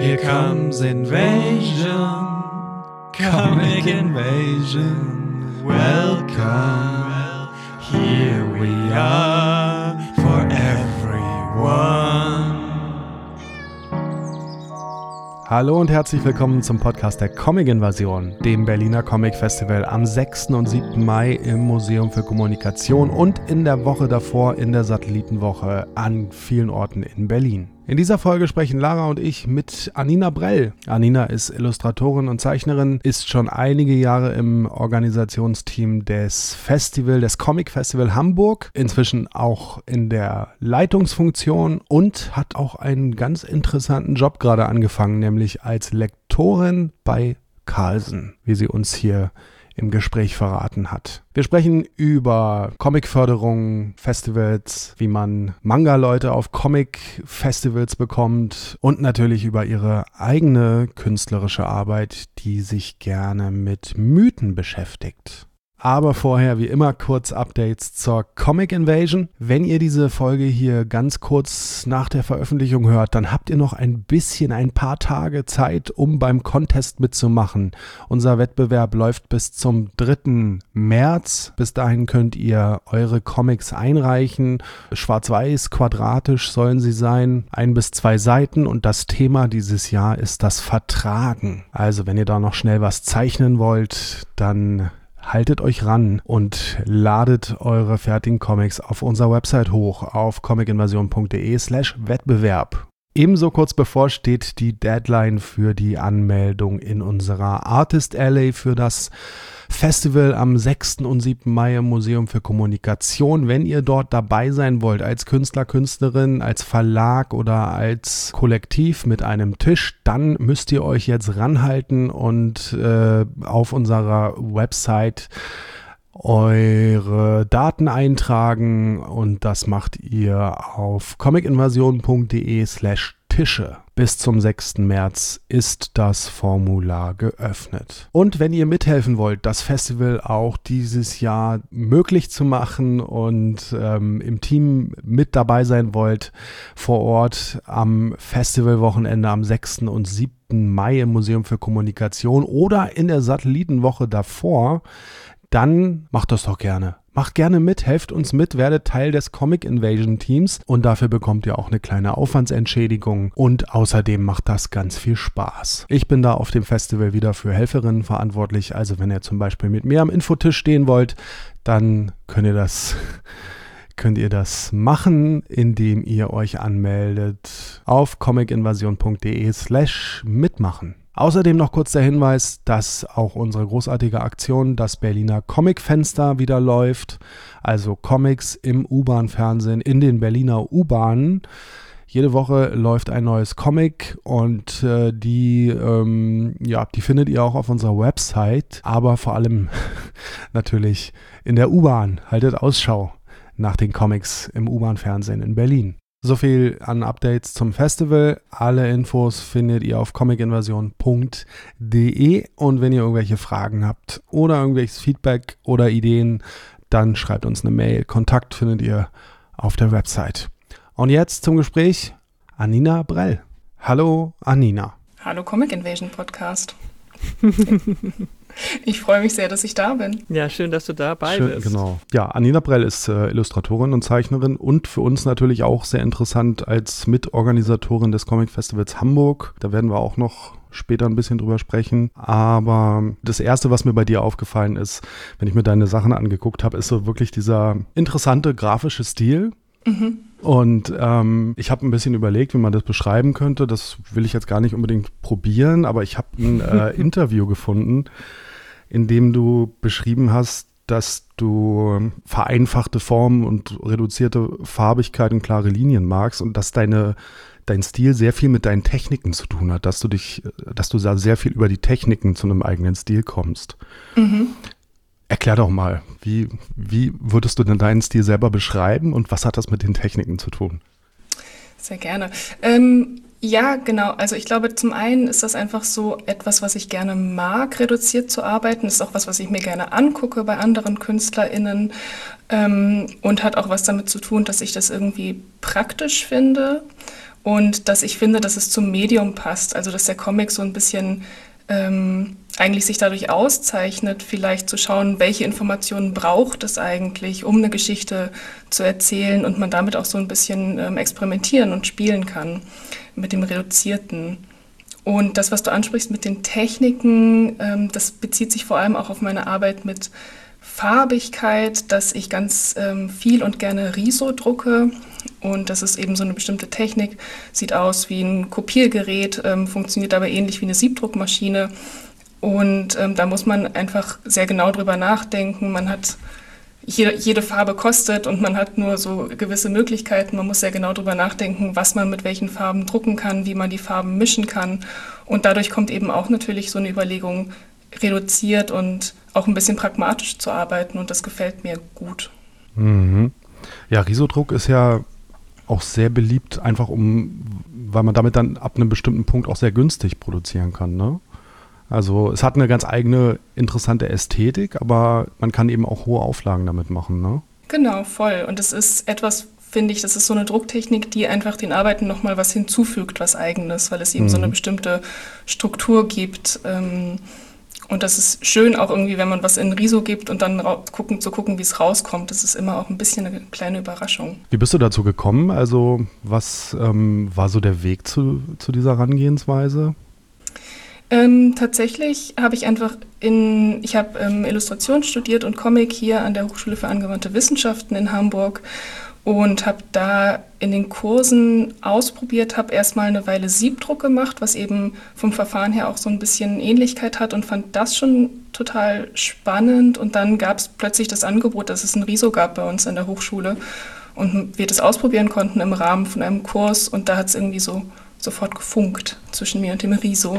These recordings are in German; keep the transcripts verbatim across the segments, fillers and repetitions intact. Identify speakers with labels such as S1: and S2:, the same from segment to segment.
S1: Here comes invasion, comic invasion, welcome. Here we are for everyone.
S2: Hallo und herzlich willkommen zum Podcast der Comic-Invasion, dem Berliner Comic-Festival am sechsten und siebten Mai im Museum für Kommunikation und in der Woche davor in der Satellitenwoche an vielen Orten in Berlin. In dieser Folge sprechen Lara und ich mit Anina Brell. Anina ist Illustratorin und Zeichnerin, ist schon einige Jahre im Organisationsteam des Festival, des Comic Festival Hamburg, inzwischen auch in der Leitungsfunktion und hat auch einen ganz interessanten Job gerade angefangen, nämlich als Lektorin bei Carlsen, wie sie uns hier im Gespräch verraten hat. Wir sprechen über Comicförderung, Festivals, wie man Manga-Leute auf Comic-Festivals bekommt und natürlich über ihre eigene künstlerische Arbeit, die sich gerne mit Mythen beschäftigt. Aber vorher wie immer kurz Updates zur Comic Invasion. Wenn ihr diese Folge hier ganz kurz nach der Veröffentlichung hört, dann habt ihr noch ein bisschen, ein paar Tage Zeit, um beim Contest mitzumachen. Unser Wettbewerb läuft bis zum dritten März. Bis dahin könnt ihr eure Comics einreichen. Schwarz-weiß, quadratisch sollen sie sein, ein bis zwei Seiten. Und das Thema dieses Jahr ist das Vertragen. Also wenn ihr da noch schnell was zeichnen wollt, dann haltet euch ran und ladet eure fertigen Comics auf unserer Website hoch auf comicinvasion.de slash Wettbewerb. Ebenso kurz bevor steht die Deadline für die Anmeldung in unserer Artist Alley für das Festival am sechsten und siebten Mai im Museum für Kommunikation. Wenn ihr dort dabei sein wollt, als Künstler, Künstlerin, als Verlag oder als Kollektiv mit einem Tisch, dann müsst ihr euch jetzt ranhalten und äh, auf unserer Website eure Daten eintragen, und das macht ihr auf comicinvasion.de slash Tische. Bis zum sechsten März ist das Formular geöffnet. Und wenn ihr mithelfen wollt, das Festival auch dieses Jahr möglich zu machen und ähm, im Team mit dabei sein wollt, vor Ort am Festivalwochenende am sechsten und siebten Mai im Museum für Kommunikation oder in der Satellitenwoche davor, dann macht das doch gerne. Macht gerne mit, helft uns mit, werdet Teil des Comic Invasion Teams und dafür bekommt ihr auch eine kleine Aufwandsentschädigung und außerdem macht das ganz viel Spaß. Ich bin da auf dem Festival wieder für Helferinnen verantwortlich, also wenn ihr zum Beispiel mit mir am Infotisch stehen wollt, dann könnt ihr das, könnt ihr das machen, indem ihr euch anmeldet auf comicinvasion.de slash mitmachen. Außerdem noch kurz der Hinweis, dass auch unsere großartige Aktion, das Berliner Comicfenster, wieder läuft. Also Comics im U-Bahn-Fernsehen in den Berliner U-Bahnen. Jede Woche läuft ein neues Comic und äh, die, ähm, ja, die findet ihr auch auf unserer Website. Aber vor allem natürlich in der U-Bahn. Haltet Ausschau nach den Comics im U-Bahn-Fernsehen in Berlin. So viel an Updates zum Festival. Alle Infos findet ihr auf comicinvasion punkt de und wenn ihr irgendwelche Fragen habt oder irgendwelches Feedback oder Ideen, dann schreibt uns eine Mail. Kontakt findet ihr auf der Website. Und jetzt zum Gespräch Anina Brell. Hallo Anina.
S3: Hallo Comic Invasion Podcast. Ich freue mich sehr, dass ich da bin.
S4: Ja, schön, dass du dabei
S2: schön,
S4: bist.
S2: Genau. Ja, Anina Brell ist äh, Illustratorin und Zeichnerin und für uns natürlich auch sehr interessant als Mitorganisatorin des Comic Festivals Hamburg. Da werden wir auch noch später ein bisschen drüber sprechen. Aber das Erste, was mir bei dir aufgefallen ist, wenn ich mir deine Sachen angeguckt habe, ist so wirklich dieser interessante grafische Stil. Mhm. Und ähm, ich habe ein bisschen überlegt, wie man das beschreiben könnte. Das will ich jetzt gar nicht unbedingt probieren, aber ich habe ein äh, Interview gefunden, in dem du beschrieben hast, dass du vereinfachte Formen und reduzierte Farbigkeit und klare Linien magst und dass deine, dein Stil sehr viel mit deinen Techniken zu tun hat, dass du dich, dass du da sehr viel über die Techniken zu einem eigenen Stil kommst. Mhm. Erklär doch mal, wie, wie würdest du denn deinen Stil selber beschreiben und was hat das mit den Techniken zu tun?
S3: Sehr gerne. Ähm, ja, genau. Also ich glaube, zum einen ist das einfach so etwas, was ich gerne mag, reduziert zu arbeiten. Das ist auch was, was ich mir gerne angucke bei anderen KünstlerInnen ähm, und hat auch was damit zu tun, dass ich das irgendwie praktisch finde. und dass ich finde, dass es zum Medium passt. Also dass der Comic so ein bisschen ähm, eigentlich sich dadurch auszeichnet, vielleicht zu schauen, welche Informationen braucht es eigentlich, um eine Geschichte zu erzählen und man damit auch so ein bisschen ähm, experimentieren und spielen kann mit dem Reduzierten. Und das, was du ansprichst mit den Techniken, ähm, das bezieht sich vor allem auch auf meine Arbeit mit Farbigkeit, dass ich ganz ähm, viel und gerne Riso drucke. Und das ist eben so eine bestimmte Technik, sieht aus wie ein Kopiergerät, ähm, funktioniert aber ähnlich wie eine Siebdruckmaschine. Und ähm, da muss man einfach sehr genau drüber nachdenken. Man hat jede, jede Farbe kostet und man hat nur so gewisse Möglichkeiten. Man muss sehr genau drüber nachdenken, was man mit welchen Farben drucken kann, wie man die Farben mischen kann. Und dadurch kommt eben auch natürlich so eine Überlegung, reduziert und auch ein bisschen pragmatisch zu arbeiten. Und das gefällt mir gut.
S2: Mhm. Ja, Risodruck ist ja auch sehr beliebt, einfach um, weil man damit dann ab einem bestimmten Punkt auch sehr günstig produzieren kann, ne? Also es hat eine ganz eigene interessante Ästhetik, aber man kann eben auch hohe Auflagen damit machen, ne?
S3: Genau, voll. Und es ist etwas, finde ich, das ist so eine Drucktechnik, die einfach den Arbeiten nochmal was hinzufügt, was Eigenes, weil es eben mhm. so eine bestimmte Struktur gibt. Ähm, und das ist schön auch irgendwie, wenn man was in Riso gibt und dann ra- gucken, zu gucken, wie es rauskommt. Das ist immer auch ein bisschen eine kleine Überraschung.
S2: Wie bist du dazu gekommen? Also was ähm, war so der Weg zu, zu dieser Herangehensweise?
S3: Ähm, tatsächlich habe ich einfach in, ich habe ähm, Illustration studiert und Comic hier an der Hochschule für angewandte Wissenschaften in Hamburg und habe da in den Kursen ausprobiert, habe erstmal eine Weile Siebdruck gemacht, was eben vom Verfahren her auch so ein bisschen Ähnlichkeit hat und fand das schon total spannend. Und dann gab es plötzlich das Angebot, dass es ein Riso gab bei uns an der Hochschule und wir das ausprobieren konnten im Rahmen von einem Kurs und da hat es irgendwie so sofort gefunkt zwischen mir und dem Riso.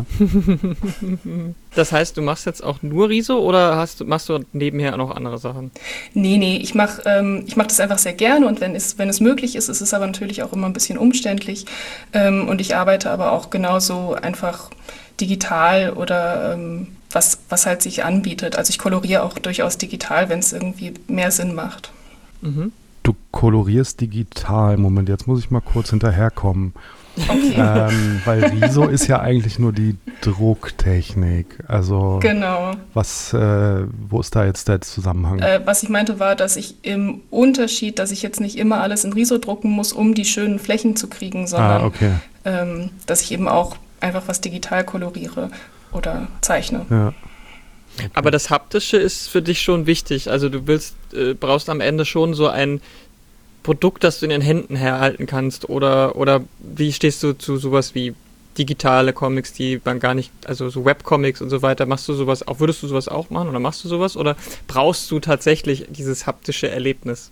S4: Das heißt, du machst jetzt auch nur Riso oder hast, machst du nebenher noch andere Sachen?
S3: Nee, nee, ich mache ähm, ich mach das einfach sehr gerne und wenn es, wenn es möglich ist, ist es aber natürlich auch immer ein bisschen umständlich. Ähm, und ich arbeite aber auch genauso einfach digital oder ähm, was, was halt sich anbietet. Also ich koloriere auch durchaus digital, wenn es irgendwie mehr Sinn macht.
S4: Mhm.
S2: Du kolorierst digital. Moment, jetzt muss ich mal kurz hinterherkommen.
S3: Okay.
S2: ähm, weil Riso ist ja eigentlich nur die Drucktechnik. Also
S3: Genau.
S2: was, äh, wo ist da jetzt der Zusammenhang?
S3: Äh, was ich meinte war, dass ich im Unterschied, dass ich jetzt nicht immer alles in Riso drucken muss, um die schönen Flächen zu kriegen, sondern
S2: ah, okay.
S3: ähm, dass ich eben auch einfach was digital koloriere oder zeichne.
S2: Ja.
S4: Aber das Haptische ist für dich schon wichtig. Also du willst, äh, brauchst am Ende schon so ein Produkt, das du in den Händen herhalten kannst, oder, oder wie stehst du zu sowas wie digitale Comics, die man gar nicht, also so Webcomics und so weiter, machst du sowas auch, würdest du sowas auch machen oder machst du sowas oder brauchst du tatsächlich dieses haptische Erlebnis?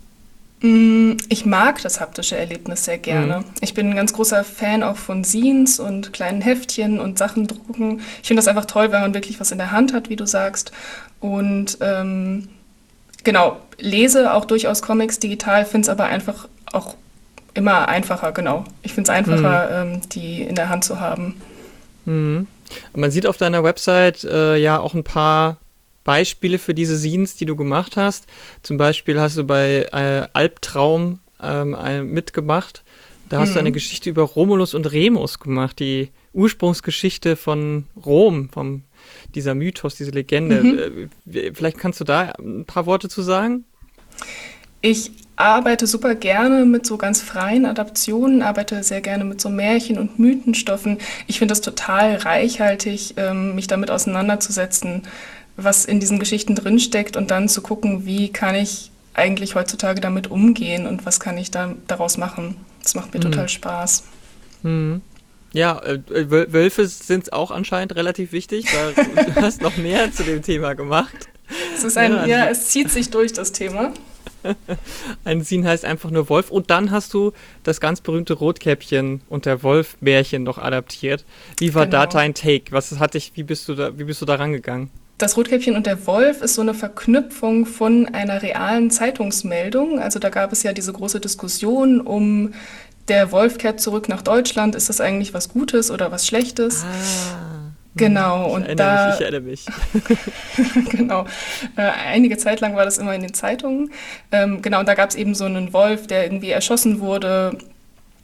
S3: Ich mag das haptische Erlebnis sehr gerne. Mhm. Ich bin ein ganz großer Fan auch von Zines und kleinen Heftchen und Sachen drucken. Ich finde das einfach toll, wenn man wirklich was in der Hand hat, wie du sagst. Und ähm, genau, lese auch durchaus Comics digital, finde es aber einfach auch immer einfacher, genau. Ich finde es einfacher, mhm. ähm, die in der Hand zu haben.
S4: Mhm. Man sieht auf deiner Website äh, ja auch ein paar Beispiele für diese Scenes, die du gemacht hast. Zum Beispiel hast du bei äh, Albtraum ähm, äh, mitgemacht. Da hast mhm. du eine Geschichte über Romulus und Remus gemacht, die Ursprungsgeschichte von Rom, vom dieser Mythos, diese Legende. Mhm. Äh, vielleicht kannst du da ein paar Worte zu sagen?
S3: Ich arbeite super gerne mit so ganz freien Adaptionen, arbeite sehr gerne mit so Märchen- und Mythenstoffen. Ich finde das total reichhaltig, ähm, mich damit auseinanderzusetzen, was in diesen Geschichten drinsteckt und dann zu gucken, wie kann ich eigentlich heutzutage damit umgehen und was kann ich da daraus machen. Das macht mir mhm. total Spaß.
S4: Mhm. Ja, äh, Wölfe sind auch anscheinend relativ wichtig, weil du hast noch mehr zu dem Thema gemacht.
S3: Es ist ein, ja, ja, es zieht sich durch, das Thema.
S4: Ein Scene heißt einfach nur Wolf und dann hast du das ganz berühmte Rotkäppchen und der Wolf-Märchen noch adaptiert. Wie war genau. da dein Take? Was hat dich, wie bist du da, wie bist du da rangegangen?
S3: Das Rotkäppchen und der Wolf ist so eine Verknüpfung von einer realen Zeitungsmeldung. Also da gab es ja diese große Diskussion um, der Wolf kehrt zurück nach Deutschland. Ist das eigentlich was Gutes oder was Schlechtes?
S4: Ah,
S3: genau.
S4: Ich
S3: und
S4: erinnere
S3: da,
S4: mich, ich erinnere mich.
S3: genau. Äh, einige Zeit lang war das immer in den Zeitungen. Ähm, genau, und da gab es eben so einen Wolf, der irgendwie erschossen wurde.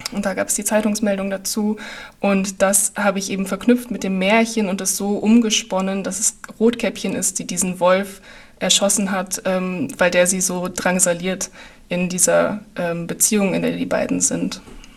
S3: Und da gab es die Zeitungsmeldung dazu. Und das habe ich eben verknüpft mit dem Märchen und es so umgesponnen, dass es Rotkäppchen ist, die diesen Wolf erschossen hat, ähm, weil der sie so drangsaliert in dieser ähm, Beziehung, in der die beiden sind.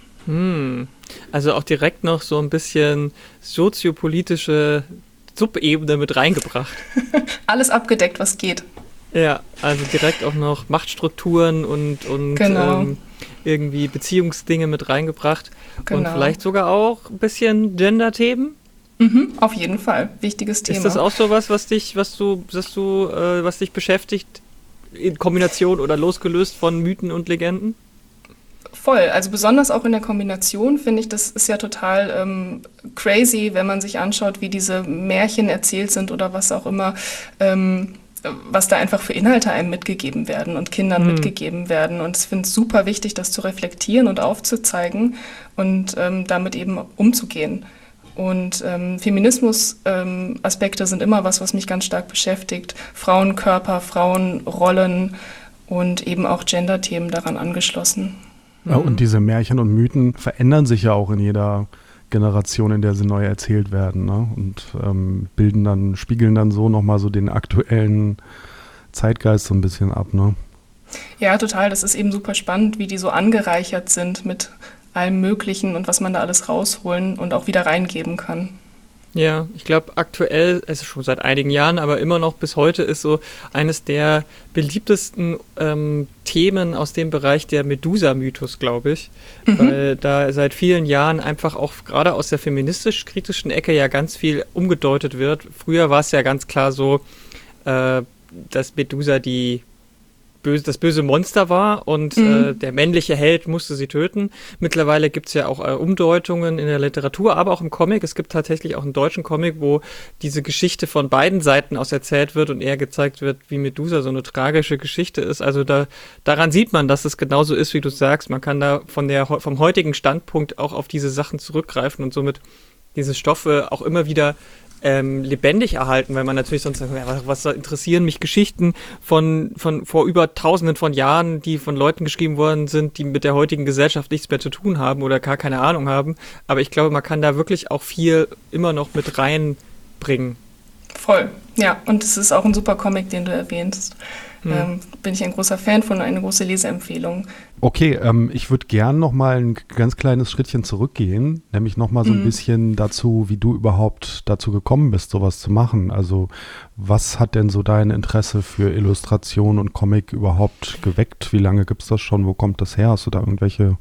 S4: Hm. Also auch direkt noch so ein bisschen soziopolitische Subebene mit reingebracht.
S3: Alles abgedeckt, was geht.
S4: Ja, also direkt auch noch Machtstrukturen und, und
S3: genau.
S4: ähm, irgendwie Beziehungsdinge mit reingebracht.
S3: Genau.
S4: Und vielleicht sogar auch ein bisschen Gender-Themen.
S3: Mhm, auf jeden Fall. Wichtiges Thema.
S4: Ist das auch sowas, was dich, was du, was du, äh, was dich beschäftigt, in Kombination oder losgelöst von Mythen und Legenden?
S3: Voll. Also besonders auch in der Kombination finde ich, das ist ja total ähm, crazy, wenn man sich anschaut, wie diese Märchen erzählt sind oder was auch immer, ähm, was da einfach für Inhalte einem mitgegeben werden und Kindern mhm. mitgegeben werden. Und ich finde es super wichtig, das zu reflektieren und aufzuzeigen und ähm, damit eben umzugehen. Und ähm, Feminismus-Aspekte ähm, sind immer was, was mich ganz stark beschäftigt. Frauenkörper, Frauenrollen und eben auch Gender-Themen daran angeschlossen.
S2: Ja, und diese Märchen und Mythen verändern sich ja auch in jeder Generation, in der sie neu erzählt werden, ne? Und ähm, bilden dann, spiegeln dann so nochmal so den aktuellen Zeitgeist so ein bisschen ab, ne?
S3: Ja, total. Das ist eben super spannend, wie die so angereichert sind mit allem Möglichen und was man da alles rausholen und auch wieder reingeben kann.
S4: Ja, ich glaube aktuell, es ist schon seit einigen Jahren, aber immer noch bis heute ist so eines der beliebtesten ähm, Themen aus dem Bereich der Medusa-Mythos, glaube ich. Mhm. Weil da seit vielen Jahren einfach auch gerade aus der feministisch-kritischen Ecke ja ganz viel umgedeutet wird. Früher war es ja ganz klar so, äh, dass Medusa die Böse, das böse Monster war und mhm. äh, der männliche Held musste sie töten. Mittlerweile gibt es ja auch äh, Umdeutungen in der Literatur, aber auch im Comic. Es gibt tatsächlich auch einen deutschen Comic, wo diese Geschichte von beiden Seiten aus erzählt wird und eher gezeigt wird, wie Medusa so eine tragische Geschichte ist. Also da, daran sieht man, dass es genauso ist, wie du sagst. Man kann da von der, vom heutigen Standpunkt auch auf diese Sachen zurückgreifen und somit diese Stoffe auch immer wieder Ähm, lebendig erhalten, weil man natürlich sonst sagt, ja, was interessieren mich Geschichten von, von vor über tausenden von Jahren, die von Leuten geschrieben worden sind, die mit der heutigen Gesellschaft nichts mehr zu tun haben oder gar keine Ahnung haben. Aber ich glaube, man kann da wirklich auch viel immer noch mit reinbringen.
S3: Voll, ja. Und es ist auch ein super Comic, den du erwähnst.
S4: Hm.
S3: Ähm, bin ich ein großer Fan von, eine große Leseempfehlung.
S2: Okay, ähm, ich würde gern noch mal ein ganz kleines Schrittchen zurückgehen, nämlich noch mal so ein
S3: Mhm.
S2: bisschen dazu, wie du überhaupt dazu gekommen bist, sowas zu machen. Also was hat denn so dein Interesse für Illustration und Comic überhaupt geweckt? Wie lange gibt es das schon? Wo kommt das her? Hast du da irgendwelche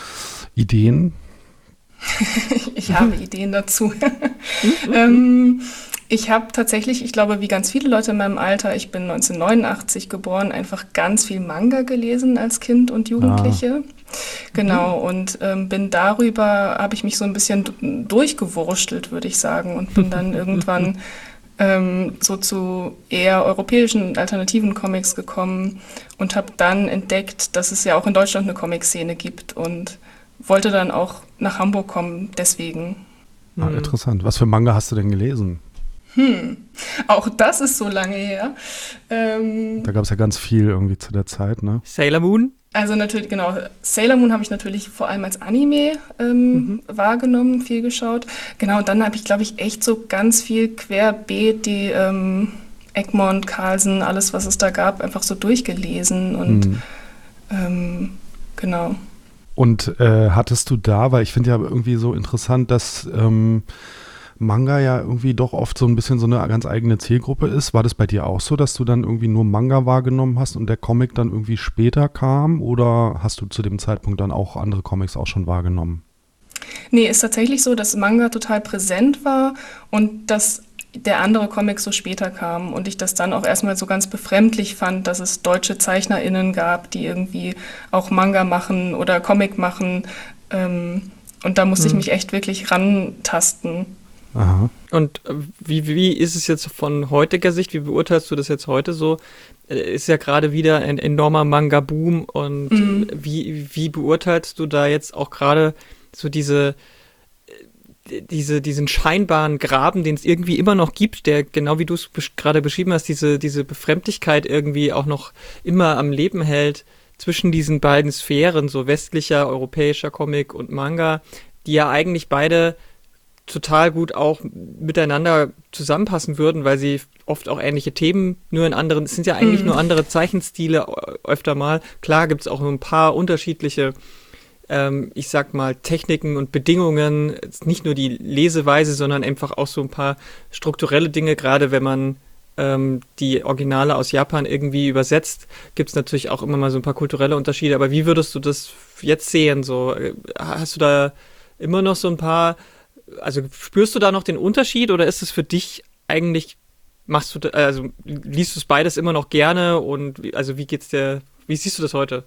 S2: Ideen?
S3: Ich habe Ideen dazu. ähm, ich habe tatsächlich, ich glaube, wie ganz viele Leute in meinem Alter, ich bin neunzehnhundertneunundachtzig geboren, einfach ganz viel Manga gelesen als Kind und Jugendliche. Ah. Genau, und ähm, bin darüber, habe ich mich so ein bisschen d- durchgewurstelt, würde ich sagen, und bin dann irgendwann ähm, so zu eher europäischen und alternativen Comics gekommen und habe dann entdeckt, dass es ja auch in Deutschland eine Comic-Szene gibt und wollte dann auch nach Hamburg kommen, deswegen.
S2: Ah, interessant. Was für Manga hast du denn gelesen?
S3: Hm, auch das ist so lange her. Ähm,
S2: Da gab es ja ganz viel irgendwie zu der Zeit, ne?
S4: Sailor Moon?
S3: also natürlich, genau, Sailor Moon habe ich natürlich vor allem als Anime ähm, mhm. wahrgenommen, viel geschaut. Genau, und dann habe ich, glaube ich, echt so ganz viel querbeet die ähm, Egmont, Carlsen, alles, was es da gab, einfach so durchgelesen und mhm. ähm, genau.
S2: Und äh, hattest du da, weil ich finde ja irgendwie so interessant, dass ähm, Manga ja irgendwie doch oft so ein bisschen so eine ganz eigene Zielgruppe ist. War das bei dir auch so, dass du dann irgendwie nur Manga wahrgenommen hast und der Comic dann irgendwie später kam? Oder hast du zu dem Zeitpunkt dann auch andere Comics auch schon wahrgenommen?
S3: Nee, ist tatsächlich so, dass Manga total präsent war und dass der andere Comic so später kam und ich das dann auch erstmal so ganz befremdlich fand, dass es deutsche ZeichnerInnen gab, die irgendwie auch Manga machen oder Comic machen. Ähm, und da musste hm. ich mich echt wirklich rantasten.
S2: Aha.
S4: Und wie, wie ist es jetzt von heutiger Sicht, wie beurteilst du das jetzt heute so? Ist ja gerade wieder ein enormer Manga-Boom und mhm. wie, wie beurteilst du da jetzt auch gerade so diese, diese, diesen scheinbaren Graben, den es irgendwie immer noch gibt, der genau wie du es besch- gerade beschrieben hast, diese, diese Befremdlichkeit irgendwie auch noch immer am Leben hält, zwischen diesen beiden Sphären, so westlicher, europäischer Comic und Manga, die ja eigentlich beide total gut auch miteinander zusammenpassen würden, weil sie oft auch ähnliche Themen, nur in anderen, es sind ja eigentlich mhm. nur andere Zeichenstile öfter mal. Klar gibt es auch ein paar unterschiedliche, ähm, ich sag mal, Techniken und Bedingungen, nicht nur die Leseweise, sondern einfach auch so ein paar strukturelle Dinge, gerade wenn man ähm, die Originale aus Japan irgendwie übersetzt, gibt es natürlich auch immer mal so ein paar kulturelle Unterschiede. Aber wie würdest du das jetzt sehen? So, hast du da immer noch so ein paar, also spürst du da noch den Unterschied oder ist es für dich eigentlich, machst du, also liest du es beides immer noch gerne und wie, also wie geht's dir, wie siehst du das heute?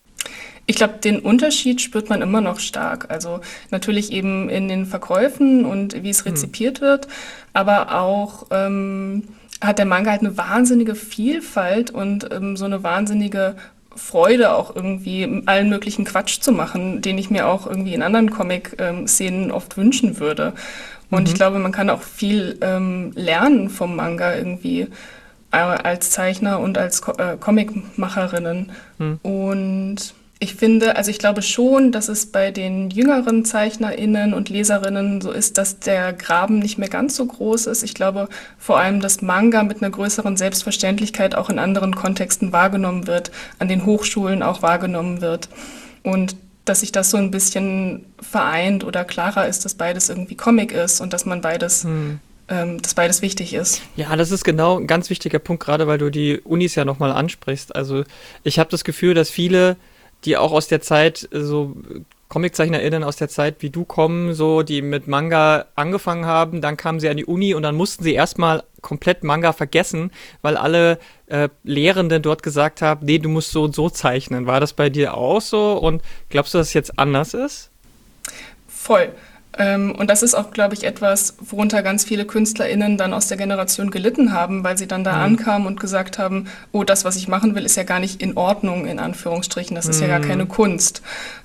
S3: Ich glaube, den Unterschied spürt man immer noch stark. Also natürlich eben in den Verkäufen und wie es rezipiert hm. wird, aber auch ähm, hat der Manga halt eine wahnsinnige Vielfalt und ähm, so eine wahnsinnige Freude auch irgendwie allen möglichen Quatsch zu machen, den ich mir auch irgendwie in anderen Comic-Szenen oft wünschen würde. Und mhm. ich glaube, man kann auch viel ähm, lernen vom Manga irgendwie äh, als Zeichner und als Co- äh, Comicmacherinnen. Mhm. Und ich finde, also ich glaube schon, dass es bei den jüngeren ZeichnerInnen und LeserInnen so ist, dass der Graben nicht mehr ganz so groß ist. Ich glaube vor allem, dass Manga mit einer größeren Selbstverständlichkeit auch in anderen Kontexten wahrgenommen wird, an den Hochschulen auch wahrgenommen wird. Und dass sich das so ein bisschen vereint oder klarer ist, dass beides irgendwie Comic ist und dass man beides... Hm. dass beides wichtig ist.
S4: Ja, das ist genau ein ganz wichtiger Punkt, gerade weil du die Unis ja nochmal ansprichst. Also ich habe das Gefühl, dass viele, die auch aus der Zeit, so ComiczeichnerInnen aus der Zeit wie du kommen, so die mit Manga angefangen haben, dann kamen sie an die Uni und dann mussten sie erstmal komplett Manga vergessen, weil alle äh, Lehrenden dort gesagt haben, nee, du musst so und so zeichnen. War das bei dir auch so und glaubst du, dass es jetzt anders ist?
S3: Voll. Und das ist auch, glaube ich, etwas, worunter ganz viele KünstlerInnen dann aus der Generation gelitten haben, weil sie dann da mhm. ankamen und gesagt haben, oh, das, was ich machen will, ist ja gar nicht in Ordnung, in Anführungsstrichen, das ist mhm. ja gar keine Kunst.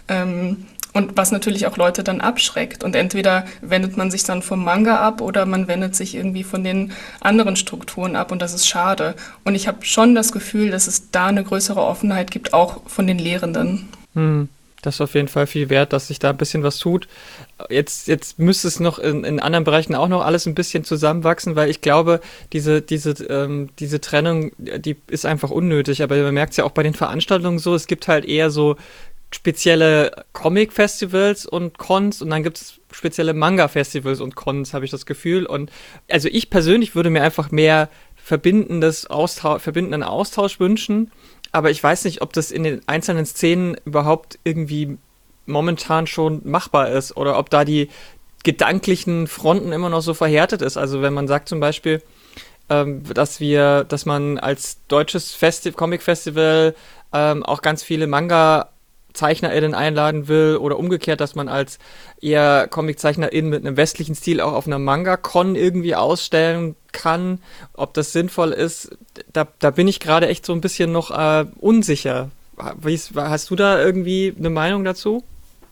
S3: Und was natürlich auch Leute dann abschreckt. Und entweder wendet man sich dann vom Manga ab oder man wendet sich irgendwie von den anderen Strukturen ab und das ist schade. Und ich habe schon das Gefühl, dass es da eine größere Offenheit gibt, auch von den Lehrenden.
S4: Mhm. Das ist auf jeden Fall viel wert, dass sich da ein bisschen was tut. Jetzt, jetzt müsste es noch in, in anderen Bereichen auch noch alles ein bisschen zusammenwachsen, weil ich glaube, diese, diese, ähm, diese Trennung, die ist einfach unnötig. Aber man merkt es ja auch bei den Veranstaltungen so, es gibt halt eher so spezielle Comic-Festivals und Cons und dann gibt es spezielle Manga-Festivals und Cons, habe ich das Gefühl. Und also ich persönlich würde mir einfach mehr verbindendes Austausch, verbindenden Austausch wünschen. Aber ich weiß nicht, ob das in den einzelnen Szenen überhaupt irgendwie momentan schon machbar ist oder ob da die gedanklichen Fronten immer noch so verhärtet ist. Also wenn man sagt zum Beispiel, ähm, dass wir, dass man als deutsches Festi- Comic-Festival ähm, auch ganz viele Manga-ZeichnerInnen einladen will oder umgekehrt, dass man als eher Comic-ZeichnerInnen mit einem westlichen Stil auch auf einer Manga-Con irgendwie ausstellen kann, ob das sinnvoll ist, da, da bin ich gerade echt so ein bisschen noch äh, unsicher. Wie, hast du da irgendwie eine Meinung dazu?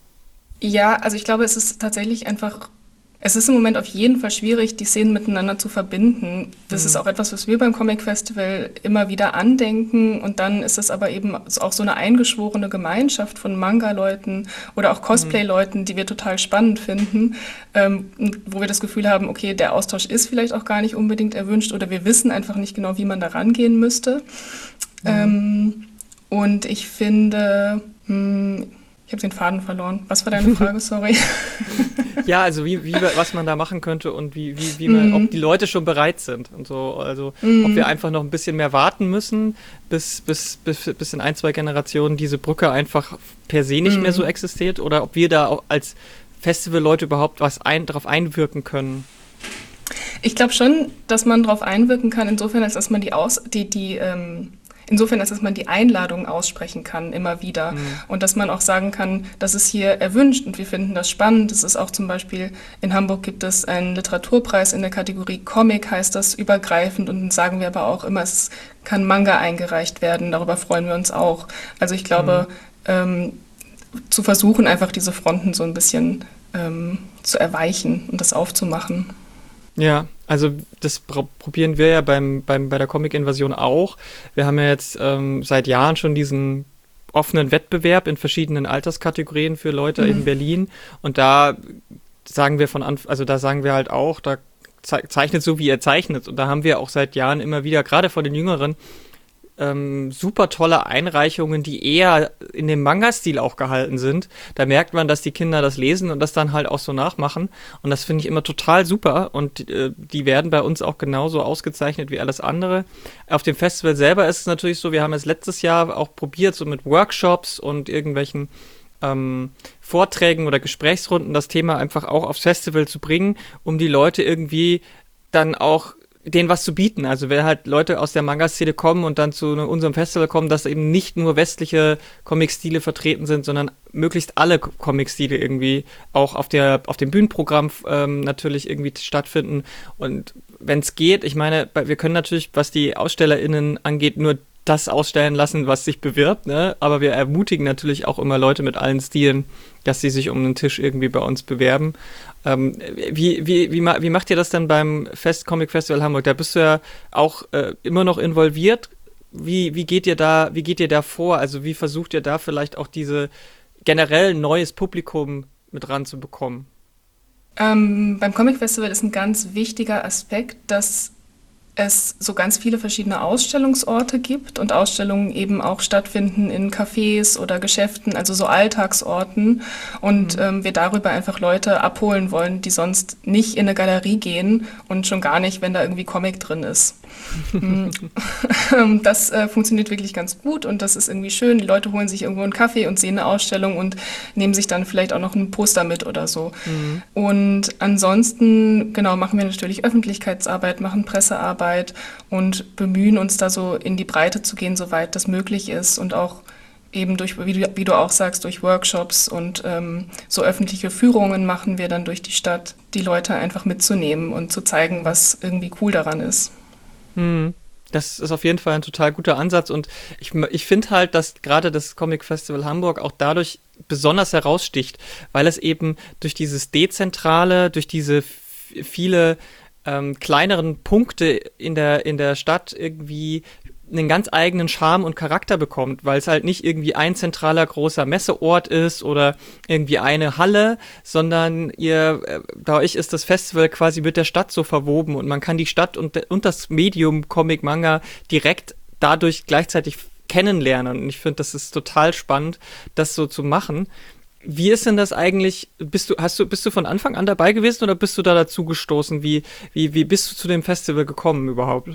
S3: Ja, also ich glaube, es ist tatsächlich einfach, es ist im Moment auf jeden Fall schwierig, die Szenen miteinander zu verbinden. Das mhm. ist auch etwas, was wir beim Comic Festival immer wieder andenken und dann ist es aber eben auch so eine eingeschworene Gemeinschaft von Manga-Leuten oder auch Cosplay-Leuten, die wir total spannend finden, ähm, wo wir das Gefühl haben, okay, der Austausch ist vielleicht auch gar nicht unbedingt erwünscht oder wir wissen einfach nicht genau, wie man da rangehen müsste. Mhm. Ähm, und ich finde... Mh, Ich habe den Faden verloren. Was war deine Frage? Sorry.
S4: Ja, also wie, wie, was man da machen könnte und wie, wie, wie man, mm. ob die Leute schon bereit sind und so. Also mm. ob wir einfach noch ein bisschen mehr warten müssen, bis, bis, bis, bis in ein, zwei Generationen diese Brücke einfach per se nicht mm. mehr so existiert oder ob wir da auch als Festivalleute überhaupt was ein, darauf einwirken können.
S3: Ich glaube schon, dass man darauf einwirken kann, insofern, als dass man die Aus, die, die, ähm, Insofern, als dass man die Einladung aussprechen kann, immer wieder. Mhm. Und dass man auch sagen kann, das ist hier erwünscht und wir finden das spannend. Es ist auch zum Beispiel, in Hamburg gibt es einen Literaturpreis in der Kategorie Comic, heißt das übergreifend. Und dann sagen wir aber auch immer, es kann Manga eingereicht werden. Darüber freuen wir uns auch. Also ich glaube, mhm. ähm, zu versuchen, einfach diese Fronten so ein bisschen ähm, zu erweichen und das aufzumachen.
S4: Ja, also das pro- probieren wir ja beim, beim, bei der Comic-Invasion auch. Wir haben ja jetzt ähm, seit Jahren schon diesen offenen Wettbewerb in verschiedenen Alterskategorien für Leute
S3: Mhm.
S4: in Berlin. Und da sagen wir von Anf- also da sagen wir halt auch, da ze- zeichnet so, wie ihr zeichnet. Und da haben wir auch seit Jahren immer wieder, gerade von den Jüngeren, ähm, super tolle Einreichungen, die eher in dem Manga-Stil auch gehalten sind. Da merkt man, dass die Kinder das lesen und das dann halt auch so nachmachen. Und das finde ich immer total super. Und äh, die werden bei uns auch genauso ausgezeichnet wie alles andere. Auf dem Festival selber ist es natürlich so, wir haben es letztes Jahr auch probiert, so mit Workshops und irgendwelchen ähm, Vorträgen oder Gesprächsrunden das Thema einfach auch aufs Festival zu bringen, um die Leute irgendwie dann auch denen was zu bieten. Also wenn halt Leute aus der Manga-Szene kommen und dann zu unserem Festival kommen, dass eben nicht nur westliche Comic-Stile vertreten sind, sondern möglichst alle Comic-Stile irgendwie auch auf der auf dem Bühnenprogramm ähm, natürlich irgendwie stattfinden. Und wenn es geht, ich meine, wir können natürlich, was die AusstellerInnen angeht, nur das ausstellen lassen, was sich bewirbt, ne? Aber wir ermutigen natürlich auch immer Leute mit allen Stilen, dass sie sich um einen Tisch irgendwie bei uns bewerben. Ähm, wie, wie, wie, ma- wie macht ihr das denn beim Fest Comic Festival Hamburg? Da bist du ja auch äh, immer noch involviert. Wie, wie geht ihr da, wie geht ihr da vor? Also wie versucht ihr da vielleicht auch diese generell neues Publikum mit ranzubekommen?
S3: Ähm, beim Comic Festival ist ein ganz wichtiger Aspekt, dass es so ganz viele verschiedene Ausstellungsorte gibt und Ausstellungen eben auch stattfinden in Cafés oder Geschäften, also so Alltagsorten. Und
S4: Mhm.
S3: ähm, wir darüber einfach Leute abholen wollen, die sonst nicht in eine Galerie gehen und schon gar nicht, wenn da irgendwie Comic drin ist. Mm. Das äh, funktioniert wirklich ganz gut und das ist irgendwie schön. Die Leute holen sich irgendwo einen Kaffee und sehen eine Ausstellung und nehmen sich dann vielleicht auch noch ein Poster mit oder so.
S4: Mhm.
S3: Und ansonsten, genau, machen wir natürlich Öffentlichkeitsarbeit, machen Pressearbeit und bemühen uns da so in die Breite zu gehen, soweit das möglich ist und auch eben durch, wie du, wie du auch sagst, durch Workshops und ähm, so öffentliche Führungen machen wir dann durch die Stadt, die Leute einfach mitzunehmen und zu zeigen, was irgendwie cool daran ist.
S4: Hm. Das ist auf jeden Fall ein total guter Ansatz und ich, ich finde halt, dass gerade das Comic Festival Hamburg auch dadurch besonders heraussticht, weil es eben durch dieses Dezentrale, durch diese f- viele ähm, kleineren Punkte in der, in der Stadt irgendwie einen ganz eigenen Charme und Charakter bekommt, weil es halt nicht irgendwie ein zentraler großer Messeort ist oder irgendwie eine Halle, sondern ihr, äh, bei euch ist das Festival quasi mit der Stadt so verwoben und man kann die Stadt und, und das Medium Comic Manga direkt dadurch gleichzeitig kennenlernen und ich finde, das ist total spannend, das so zu machen. Wie ist denn das eigentlich? Bist du, hast du, bist du von Anfang an dabei gewesen oder bist du da dazu gestoßen? Wie, wie, wie bist du zu dem Festival gekommen überhaupt?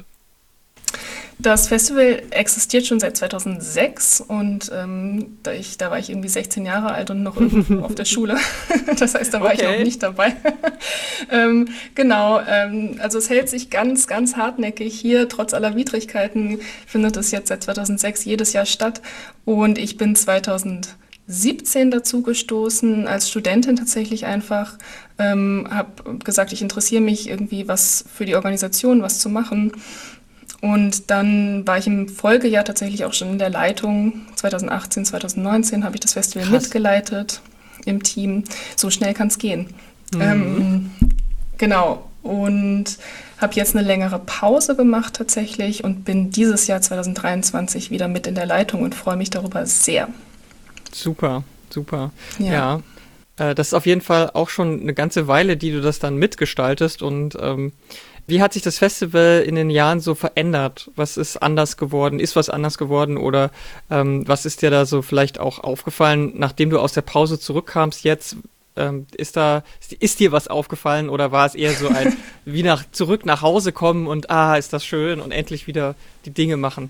S3: Das Festival existiert schon seit zweitausendsechs und ähm, da, ich, da war ich irgendwie sechzehn Jahre alt und noch irgendwo auf der Schule. Das heißt, da war
S4: Okay.
S3: ich noch nicht dabei. ähm, genau, ähm, also es hält sich ganz, ganz hartnäckig hier, trotz aller Widrigkeiten findet es jetzt seit zweitausendsechs jedes Jahr statt und ich bin zweitausendsiebzehn dazu gestoßen, als Studentin tatsächlich einfach, ähm, habe gesagt, ich interessiere mich irgendwie was für die Organisation, was zu machen. Und dann war ich im Folgejahr tatsächlich auch schon in der Leitung. zweitausendachtzehn, zweitausendneunzehn habe ich das Festival
S4: Krass.
S3: mitgeleitet im Team. So schnell kann es gehen.
S4: Mhm.
S3: Ähm, genau. Und habe jetzt eine längere Pause gemacht tatsächlich und bin dieses Jahr zweitausenddreiundzwanzig wieder mit in der Leitung und freue mich darüber sehr.
S4: Super, super.
S3: Ja.
S4: Ja. Äh, das ist auf jeden Fall auch schon eine ganze Weile, die du das dann mitgestaltest und ähm, wie hat sich das Festival in den Jahren so verändert? Was ist anders geworden? Ist was anders geworden? Oder ähm, was ist dir da so vielleicht auch aufgefallen, nachdem du aus der Pause zurückkamst jetzt? Ähm, ist da, ist dir was aufgefallen oder war es eher so ein wie nach zurück nach Hause kommen und ah, ist das schön und endlich wieder die Dinge machen?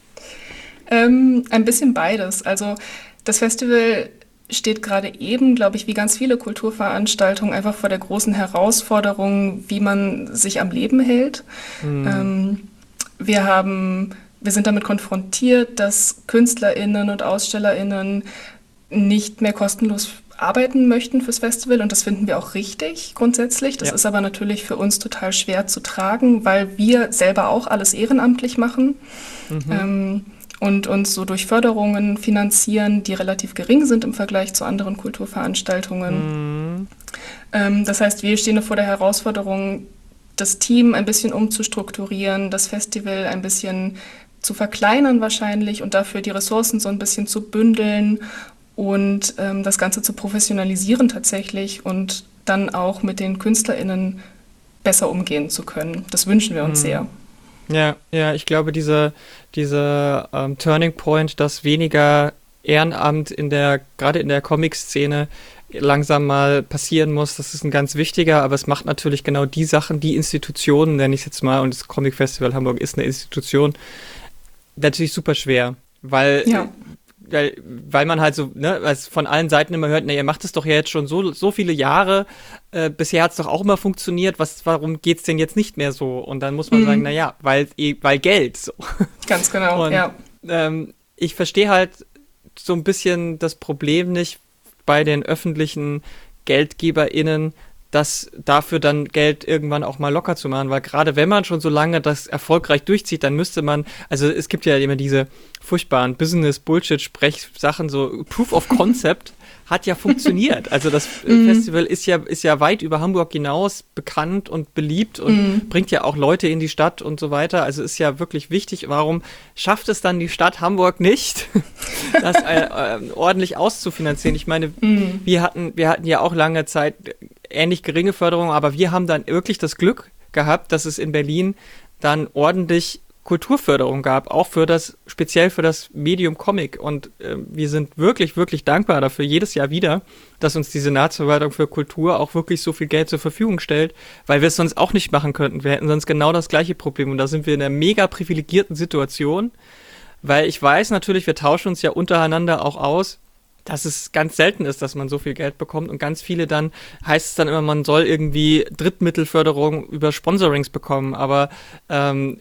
S3: Ähm, ein bisschen beides. Also das Festival steht gerade eben, glaube ich, wie ganz viele Kulturveranstaltungen einfach vor der großen Herausforderung, wie man sich am Leben hält.
S4: Hm.
S3: Ähm, wir haben, wir sind damit konfrontiert, dass KünstlerInnen und AusstellerInnen nicht mehr kostenlos arbeiten möchten fürs Festival und das finden wir auch richtig grundsätzlich. Das
S4: Ja.
S3: ist aber natürlich für uns total schwer zu tragen, weil wir selber auch alles ehrenamtlich machen.
S4: Mhm.
S3: Ähm, und uns so durch Förderungen finanzieren, die relativ gering sind im Vergleich zu anderen Kulturveranstaltungen.
S4: Mhm.
S3: Ähm, das heißt, wir stehen vor der Herausforderung, das Team ein bisschen umzustrukturieren, das Festival ein bisschen zu verkleinern wahrscheinlich und dafür die Ressourcen so ein bisschen zu bündeln und ähm, das Ganze zu professionalisieren tatsächlich und dann auch mit den KünstlerInnen besser umgehen zu können. Das wünschen wir uns mhm. sehr.
S4: Ja, ja, ich glaube, dieser diese, ähm, Turning Point, dass weniger Ehrenamt in der, gerade in der Comic-Szene langsam mal passieren muss, das ist ein ganz wichtiger, aber es macht natürlich genau die Sachen, die Institutionen, nenne ich es jetzt mal, und das Comic Festival Hamburg ist eine Institution, natürlich super schwer, weil,
S3: ja.
S4: weil, weil man halt so, ne, weil es von allen Seiten immer hört, na, ihr macht es doch ja jetzt schon so, so viele Jahre, äh, bisher hat es doch auch immer funktioniert, was, warum geht's denn jetzt nicht mehr so? Und dann muss man mhm. sagen, na ja, weil, weil Geld, so.
S3: Ganz genau,
S4: und,
S3: ja.
S4: Ähm, ich verstehe halt so ein bisschen das Problem nicht bei den öffentlichen GeldgeberInnen, das dafür dann Geld irgendwann auch mal locker zu machen, weil gerade wenn man schon so lange das erfolgreich durchzieht, dann müsste man, also es gibt ja immer diese furchtbaren Business-Bullshit-Sprechsachen, so Proof of Concept hat ja funktioniert. Also das mhm. Festival ist ja, ist ja weit über Hamburg hinaus bekannt und beliebt und mhm. bringt ja auch Leute in die Stadt und so weiter. Also ist ja wirklich wichtig. Warum schafft es dann die Stadt Hamburg nicht, das äh, äh, ordentlich auszufinanzieren? Ich meine, mhm. wir hatten, wir hatten ja auch lange Zeit ähnlich geringe Förderung, aber wir haben dann wirklich das Glück gehabt, dass es in Berlin dann ordentlich Kulturförderung gab, auch für das, speziell für das Medium Comic. Und äh, wir sind wirklich, wirklich dankbar dafür, jedes Jahr wieder, dass uns die Senatsverwaltung für Kultur auch wirklich so viel Geld zur Verfügung stellt, weil wir es sonst auch nicht machen könnten. Wir hätten sonst genau das gleiche Problem. Und da sind wir in einer mega privilegierten Situation, weil ich weiß natürlich, wir tauschen uns ja untereinander auch aus, dass es ganz selten ist, dass man so viel Geld bekommt und ganz viele dann, heißt es dann immer, man soll irgendwie Drittmittelförderung über Sponsorings bekommen, aber ähm,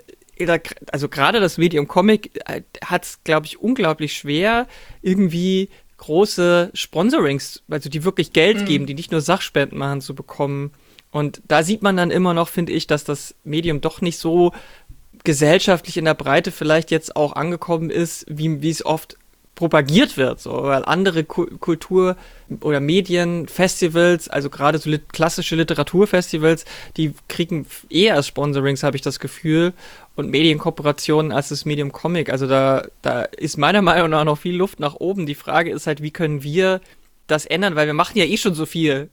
S4: also gerade das Medium Comic hat es, glaube ich, unglaublich schwer, irgendwie große Sponsorings, also die wirklich Geld mhm. geben, die nicht nur Sachspenden machen, zu bekommen. Und da sieht man dann immer noch, finde ich, dass das Medium doch nicht so gesellschaftlich in der Breite vielleicht jetzt auch angekommen ist, wie, wie es oft propagiert wird, so, weil andere Ku- Kultur- oder Medienfestivals, also gerade so lit- klassische Literaturfestivals, die kriegen eher Sponsorings, habe ich das Gefühl, und Medienkooperationen als das Medium Comic. Also da, da ist meiner Meinung nach noch viel Luft nach oben. Die Frage ist halt, wie können wir das ändern, weil wir machen ja eh schon so viel.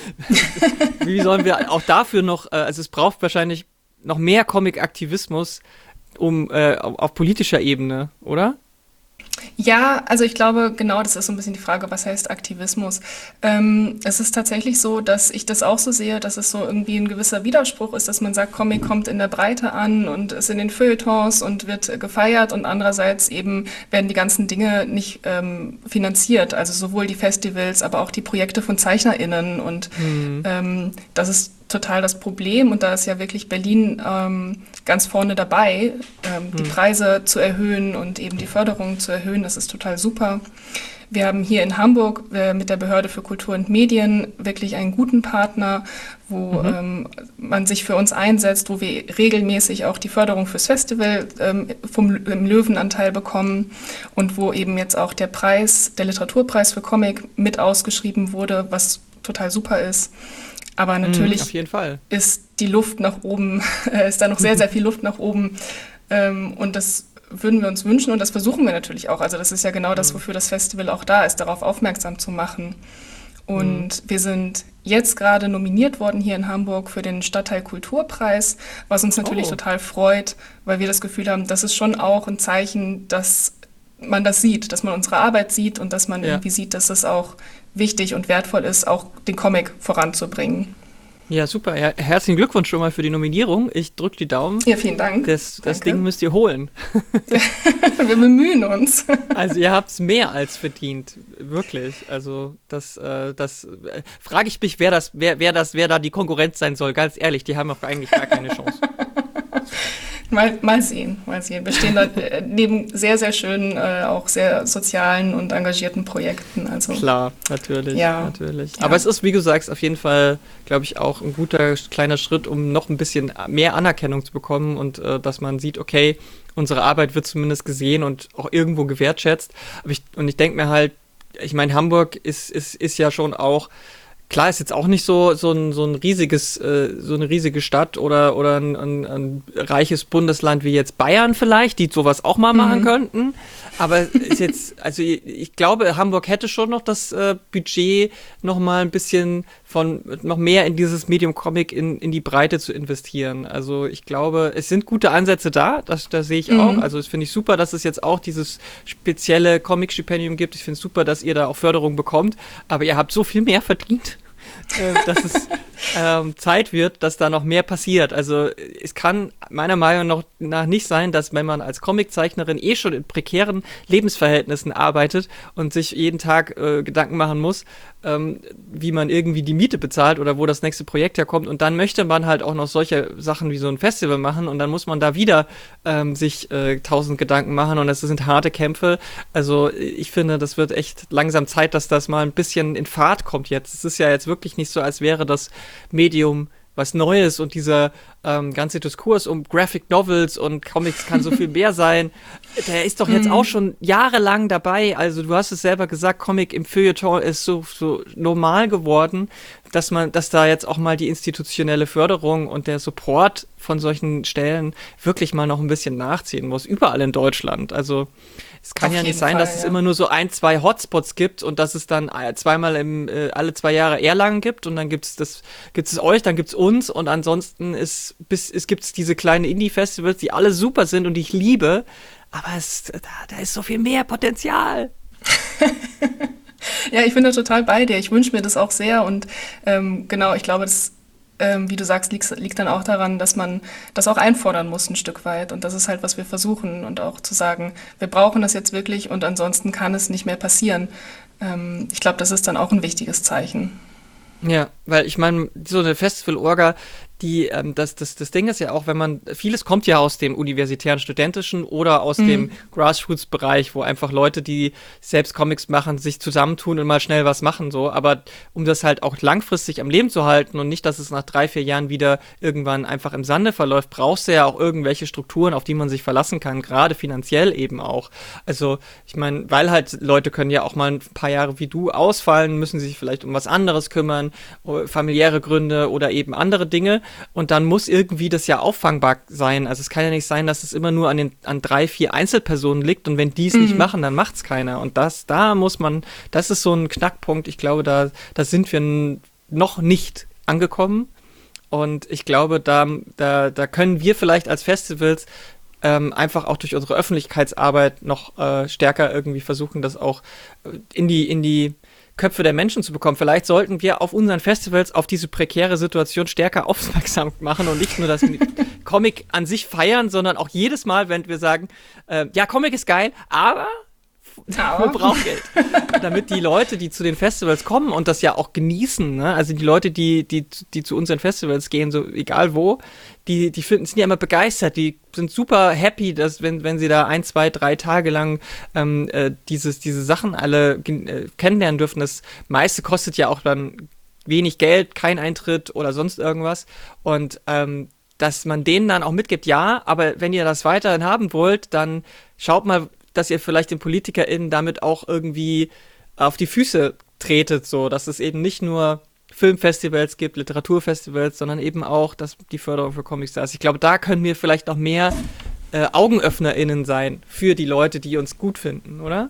S4: Wie sollen wir auch dafür noch, äh, also es braucht wahrscheinlich noch mehr Comic-Aktivismus um äh, auf, auf politischer Ebene, oder?
S3: Ja, also ich glaube, genau, das ist so ein bisschen die Frage, was heißt Aktivismus? Ähm, es ist tatsächlich so, dass ich das auch so sehe, dass es so irgendwie ein gewisser Widerspruch ist, dass man sagt, Comic kommt in der Breite an und ist in den Feuilletons und wird gefeiert und andererseits eben werden die ganzen Dinge nicht ähm, finanziert, also sowohl die Festivals, aber auch die Projekte von ZeichnerInnen und mhm. ähm, das ist total das Problem und da ist ja wirklich Berlin ähm, ganz vorne dabei, ähm, hm. die Preise zu erhöhen und eben die Förderung zu erhöhen. Das ist total super. Wir haben hier in Hamburg äh, mit der Behörde für Kultur und Medien wirklich einen guten Partner, wo mhm. ähm, man sich für uns einsetzt, wo wir regelmäßig auch die Förderung fürs Festival ähm, vom im Löwenanteil bekommen und wo eben jetzt auch der Preis, der Literaturpreis für Comic mit ausgeschrieben wurde, was total super ist. Aber natürlich
S4: auf jeden Fall.
S3: ist die Luft nach oben, äh, ist da noch sehr, sehr viel Luft nach oben. Ähm, und das würden wir uns wünschen und das versuchen wir natürlich auch. Also das ist ja genau das, wofür das Festival auch da ist, darauf aufmerksam zu machen. Und mhm. wir sind jetzt gerade nominiert worden hier in Hamburg für den Stadtteil Kulturpreis, was uns natürlich oh. total freut, weil wir das Gefühl haben, das ist schon auch ein Zeichen, dass man das sieht, dass man unsere Arbeit sieht und dass man ja. irgendwie sieht, dass es auch wichtig und wertvoll ist, auch den Comic voranzubringen.
S4: Ja, super. Ja, herzlichen Glückwunsch schon mal für die Nominierung. Ich drücke die Daumen.
S3: Ja, vielen Dank.
S4: Das, das Ding müsst ihr holen.
S3: Wir bemühen uns.
S4: Also ihr habt es mehr als verdient. Wirklich. Also das, äh, das äh, frage ich mich, wer das, wer, wer das, wer da die Konkurrenz sein soll. Ganz ehrlich, die haben auch eigentlich gar keine Chance.
S3: Mal, mal sehen, mal sehen. Wir stehen da äh, neben sehr, sehr schönen, äh, auch sehr sozialen und engagierten Projekten. Also,
S4: klar, natürlich,
S3: ja,
S4: natürlich.
S3: Ja.
S4: Aber es ist, wie du sagst, auf jeden Fall, glaube ich, auch ein guter kleiner Schritt, um noch ein bisschen mehr Anerkennung zu bekommen und äh, dass man sieht, okay, unsere Arbeit wird zumindest gesehen und auch irgendwo gewertschätzt. Aber ich, und ich denke mir halt, ich meine, Hamburg ist, ist, ist ja schon auch klar ist jetzt auch nicht so, so ein, so ein riesiges, äh, so eine riesige Stadt oder, oder ein, ein, ein reiches Bundesland wie jetzt Bayern vielleicht, die sowas auch mal machen mhm. könnten. Aber ist jetzt, also ich, ich glaube, Hamburg hätte schon noch das äh, Budget noch mal ein bisschen von, noch mehr in dieses Medium Comic in, in die Breite zu investieren. Also ich glaube, es sind gute Ansätze da, das, das sehe ich mhm. auch. Also das finde ich super, dass es jetzt auch dieses spezielle Comic-Stipendium gibt. Ich finde es super, dass ihr da auch Förderung bekommt. Aber ihr habt so viel mehr verdient, äh, dass es ähm, Zeit wird, dass da noch mehr passiert. Also es kann meiner Meinung nach nicht sein, dass wenn man als Comiczeichnerin eh schon in prekären Lebensverhältnissen arbeitet und sich jeden Tag äh, Gedanken machen muss, ähm, wie man irgendwie die Miete bezahlt oder wo das nächste Projekt herkommt, und dann möchte man halt auch noch solche Sachen wie so ein Festival machen und dann muss man da wieder ähm, sich äh, tausend Gedanken machen und es sind harte Kämpfe. Also ich finde, das wird echt langsam Zeit, dass das mal ein bisschen in Fahrt kommt jetzt. Es ist ja jetzt wirklich nicht so, als wäre das Medium was Neues und dieser ähm, ganze Diskurs um Graphic Novels und Comics kann so viel mehr sein, der ist doch jetzt auch schon jahrelang dabei. Also du hast es selber gesagt, Comic im Feuilleton ist so, so normal geworden, dass man, dass da jetzt auch mal die institutionelle Förderung und der Support von solchen Stellen wirklich mal noch ein bisschen nachziehen muss, überall in Deutschland. Also es kann Auf ja nicht sein, Fall, dass ja. es immer nur so ein, zwei Hotspots gibt und dass es dann zweimal im, äh, alle zwei Jahre Erlangen gibt und dann gibt es das, gibt es euch, dann gibt es uns und ansonsten ist, bis, es gibt diese kleinen Indie-Festivals, die alle super sind und die ich liebe, aber es, da, da ist so viel mehr Potenzial.
S3: Ja, ich bin da total bei dir. Ich wünsche mir das auch sehr und ähm, genau, ich glaube, das Ähm, wie du sagst, liegt, liegt dann auch daran, dass man das auch einfordern muss ein Stück weit. Und das ist halt, was wir versuchen. Und auch zu sagen, wir brauchen das jetzt wirklich und ansonsten kann es nicht mehr passieren. Ähm, ich glaube, das ist dann auch ein wichtiges Zeichen.
S4: Ja, weil ich meine, so eine Festival-Orga, die, ähm, das, das, das Ding ist ja auch, wenn man, vieles kommt ja aus dem universitären, studentischen oder aus mhm. dem Grassroots-Bereich, wo einfach Leute, die selbst Comics machen, sich zusammentun und mal schnell was machen, so. Aber um das halt auch langfristig am Leben zu halten und nicht, dass es nach drei, vier Jahren wieder irgendwann einfach im Sande verläuft, brauchst du ja auch irgendwelche Strukturen, auf die man sich verlassen kann, gerade finanziell eben auch. Also, ich meine, weil halt Leute können ja auch mal ein paar Jahre wie du ausfallen, müssen sich vielleicht um was anderes kümmern, familiäre Gründe oder eben andere Dinge. Und dann muss irgendwie das ja auffangbar sein. Also es kann ja nicht sein, dass es immer nur an den an drei, vier Einzelpersonen liegt und wenn die es mhm. nicht machen, dann macht es keiner. Und das, da muss man, das ist so ein Knackpunkt. Ich glaube, da, da sind wir n- noch nicht angekommen. Und ich glaube, da, da, da können wir vielleicht als Festivals ähm, einfach auch durch unsere Öffentlichkeitsarbeit noch äh, stärker irgendwie versuchen, das auch in die, in die Köpfe der Menschen zu bekommen. Vielleicht sollten wir auf unseren Festivals auf diese prekäre Situation stärker aufmerksam machen und nicht nur das Comic an sich feiern, sondern auch jedes Mal, wenn wir sagen, äh, ja, Comic ist geil, aber wir brauchen Geld. Damit die Leute, die zu den Festivals kommen und das ja auch genießen, ne? Also die Leute, die, die, die zu unseren Festivals gehen, so egal wo, die, die finden, sind ja immer begeistert, die sind super happy, dass wenn, wenn sie da ein, zwei, drei Tage lang ähm, äh, dieses, diese Sachen alle gen- äh, kennenlernen dürfen. Das meiste kostet ja auch dann wenig Geld, kein Eintritt oder sonst irgendwas. Und ähm, dass man denen dann auch mitgibt, ja, aber wenn ihr das weiterhin haben wollt, dann schaut mal, dass ihr vielleicht den PolitikerInnen damit auch irgendwie auf die Füße tretet, so, dass es eben nicht nur Filmfestivals gibt, Literaturfestivals, sondern eben auch dass die Förderung für Comics da ist. Ich glaube, da können wir vielleicht noch mehr äh, AugenöffnerInnen sein für die Leute, die uns gut finden, oder?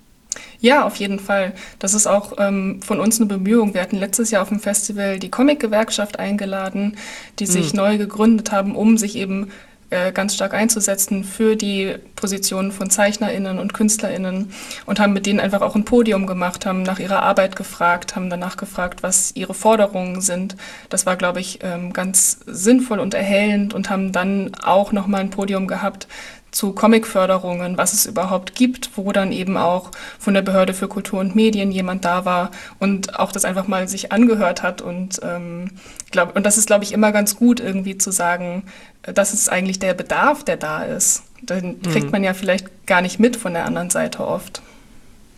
S3: Ja, auf jeden Fall. Das ist auch ähm, von uns eine Bemühung. Wir hatten letztes Jahr auf dem Festival die Comic-Gewerkschaft eingeladen, die sich mhm. neu gegründet haben, um sich eben äh, ganz stark einzusetzen für die Positionen von ZeichnerInnen und KünstlerInnen und haben mit denen einfach auch ein Podium gemacht, haben nach ihrer Arbeit gefragt, haben danach gefragt, was ihre Forderungen sind. Das war, glaube ich, ähm, ganz sinnvoll und erhellend und haben dann auch nochmal ein Podium gehabt zu Comicförderungen, was es überhaupt gibt, wo dann eben auch von der Behörde für Kultur und Medien jemand da war und auch das einfach mal sich angehört hat. Und, ähm, glaub, und das ist, glaube ich, immer ganz gut, irgendwie zu sagen, das ist eigentlich der Bedarf, der da ist. Den kriegt mhm. man ja vielleicht gar nicht mit von der anderen Seite oft.
S4: Ja,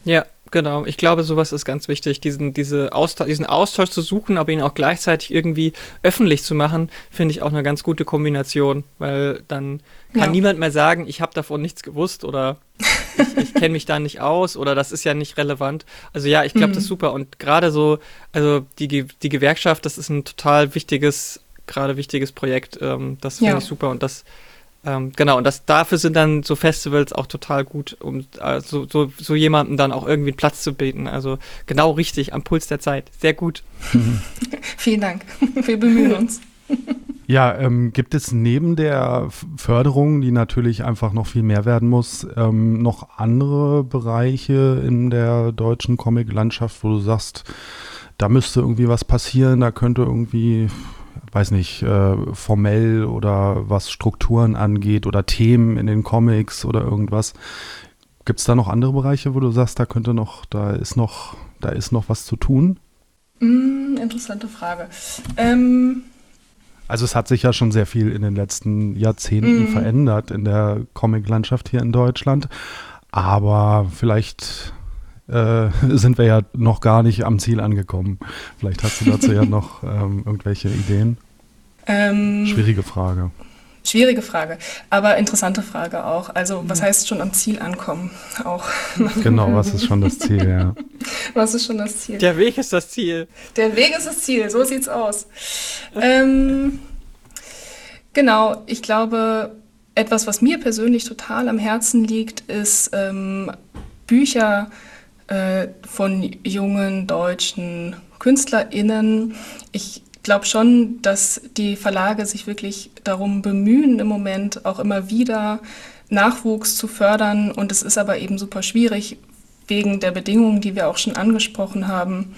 S4: Genau, ich glaube, sowas ist ganz wichtig, diesen, diese Austausch, diesen Austausch zu suchen, aber ihn auch gleichzeitig irgendwie öffentlich zu machen, finde ich auch eine ganz gute Kombination, weil dann kann ja. niemand mehr sagen, ich habe davon nichts gewusst oder ich, ich kenne mich da nicht aus oder das ist ja nicht relevant. Also ja, ich glaube, mhm. das ist super und gerade so, also die, die Gewerkschaft, das ist ein total wichtiges, gerade wichtiges Projekt, ähm, das finde ja. ich super und das Ähm, genau, und das, dafür sind dann so Festivals auch total gut, um äh, so, so, so jemandem dann auch irgendwie einen Platz zu bieten. Also genau richtig, am Puls der Zeit. Sehr gut.
S3: Vielen Dank. Wir bemühen uns.
S2: Ja, ähm, gibt es neben der F- Förderung, die natürlich einfach noch viel mehr werden muss, ähm, noch andere Bereiche in der deutschen Comic-Landschaft, wo du sagst, da müsste irgendwie was passieren, da könnte irgendwie... weiß nicht, äh, formell oder was Strukturen angeht oder Themen in den Comics oder irgendwas. Gibt es da noch andere Bereiche, wo du sagst, da könnte noch, da ist noch, da ist noch was zu tun?
S3: Mm, interessante Frage. Ähm,
S2: also es hat sich ja schon sehr viel in den letzten Jahrzehnten mm. verändert in der Comic-Landschaft hier in Deutschland, aber vielleicht äh, sind wir ja noch gar nicht am Ziel angekommen. Vielleicht hast du dazu ja noch ähm, irgendwelche Ideen. Ähm, schwierige Frage.
S3: Schwierige Frage, aber interessante Frage auch. Also was heißt schon am Ziel ankommen? Auch.
S2: Genau, was ist schon das Ziel, ja.
S3: Was ist schon das Ziel?
S4: Der Weg ist das Ziel.
S3: Der Weg ist das Ziel, so sieht's aus. ähm, genau, ich glaube, etwas, was mir persönlich total am Herzen liegt, ist ähm, Bücher von jungen deutschen KünstlerInnen. Ich glaube schon, dass die Verlage sich wirklich darum bemühen, im Moment auch immer wieder Nachwuchs zu fördern. Und es ist aber eben super schwierig, wegen der Bedingungen, die wir auch schon angesprochen haben.